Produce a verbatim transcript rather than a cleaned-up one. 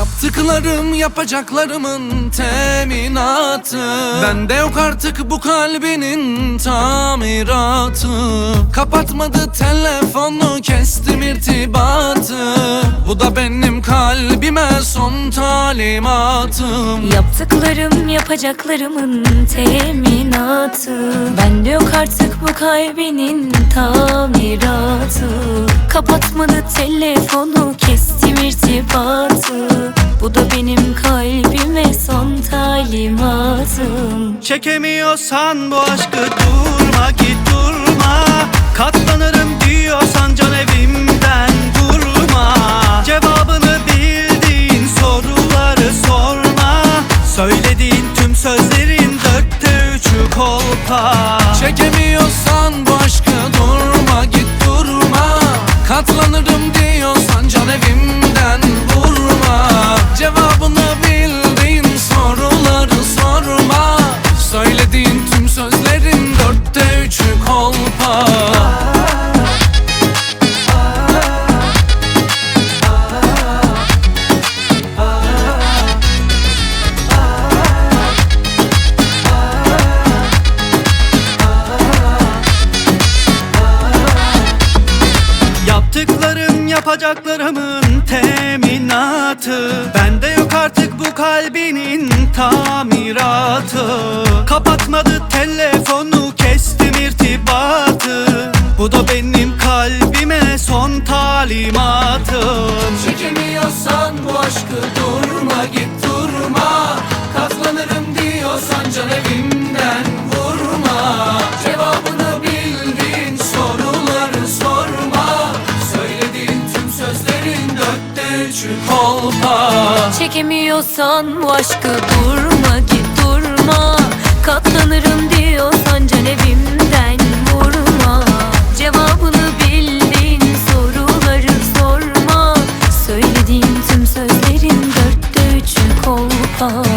Yaptıklarım yapacaklarımın teminatı. Bende yok artık bu kalbinin tamiratı. Kapatmadı telefonu, kestim irtibatı. Bu da benim kalbime son talimatım. Yaptıklarım yapacaklarımın teminatı. Bende yok artık bu kalbinin tamiratı. Kapatmadı telefonu, kestim irtibatı. Bu da benim kalbime son talimatım. Çekemiyorsan bu aşkı durma, git durma. Katlanırım diyorsan can evimden vurma. Cevabını bildiğin soruları sorma. Söylediğin tüm sözlerin dörtte üçü kolpa. Çekemiyorsan bu aşkı durma, git durma. Katlanırım diyorsan can evimden vurma. Cevabını bildiğin soruları sorma. Söylediğin tüm sözlerin dörtte üçü kolpa. Yaptıklarım yapacaklarımın teminatı. Bende yok artık bu kalbinin tamiratı. Kapatmadı telefonu, kestim irtibatı. Bu da benim kalbime son talimatım. Çekemiyorsan bu aşkı durma, git durma. Katlanırım diyorsan can evimden vurma. Cevabını bildiğin soruları sorma. Söylediğin tüm sözlerin dörtte üçü kolpa. Çekemiyorsan bu aşkı durma, git durma. Katlanırım diyorsan can evimden vurma. Cevabını bildiğin soruları sorma. Söylediğin tüm sözlerin dörtte üçü kolpa.